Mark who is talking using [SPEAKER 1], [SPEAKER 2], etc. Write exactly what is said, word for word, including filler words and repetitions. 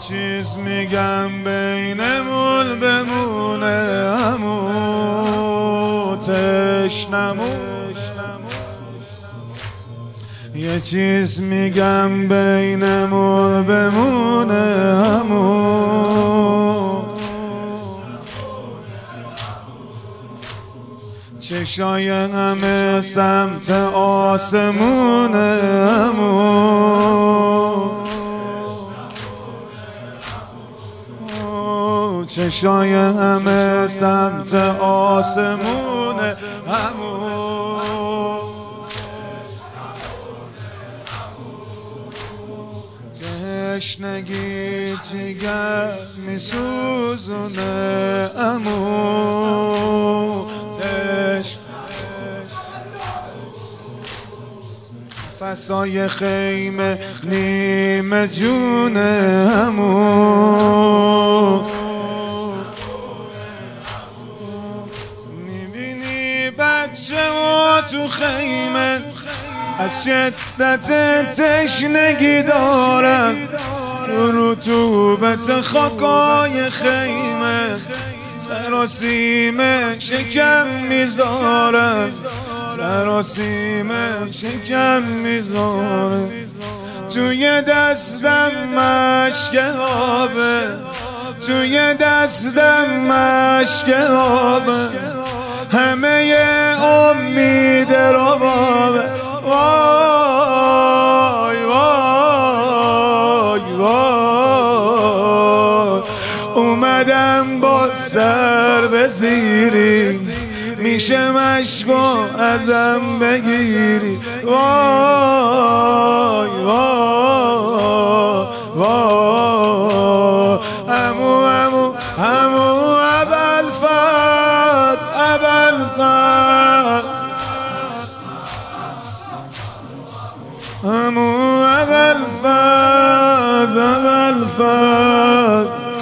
[SPEAKER 1] چیز میگم بینمون بمونه همو تشنمون، یه چیز میگم بینمون بمونه همو چشای همه سمت آسمونه همو چشای همه سمت آسمونه همو تشنگی جگر میسوزونه امو تشن فسای خیمه نیمه جونه امو میبینی بچه ها تو خیمه از شدت تشنگی دارن رطوبت خاکای خیمه سراسیمه شکم میذارن سراسیمه شکم میذارن توی دستم مشک آبه توی دستم مشک آبه همه امید رو بابه وای وای وای اومدم با سر به زیری میشه مشکو ازم بگیری وای وای وای امو امو امو ابوالفضل ابوالفضل امو ابوالفضل ابوالفضل